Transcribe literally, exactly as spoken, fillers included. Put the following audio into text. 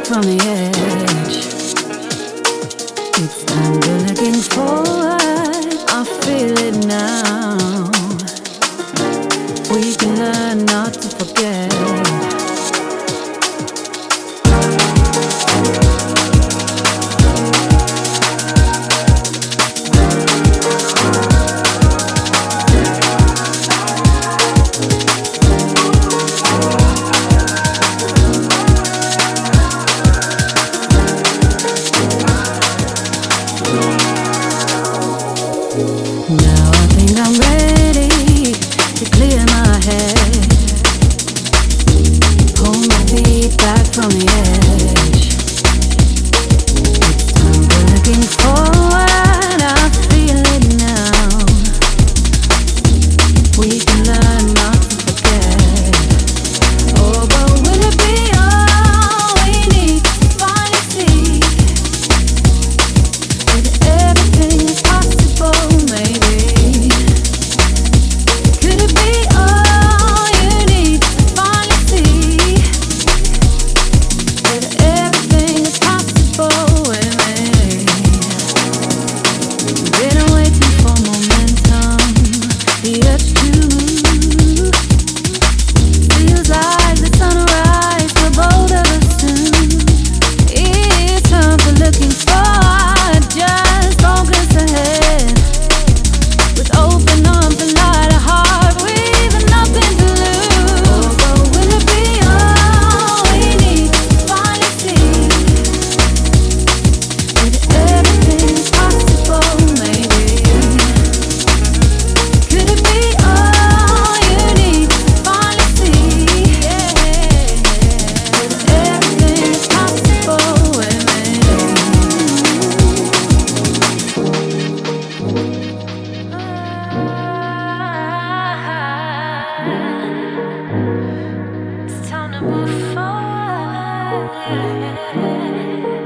from the edge. It's time to looking forward. I feel it now. We can learn not to forget. Now I think I'm ready to clear my head, pull my feet back from the edge. It's time for looking forward. I feel it now. We can learn not to forget. Oh, but will it be all we need to finally see that everything is possible? Move forward.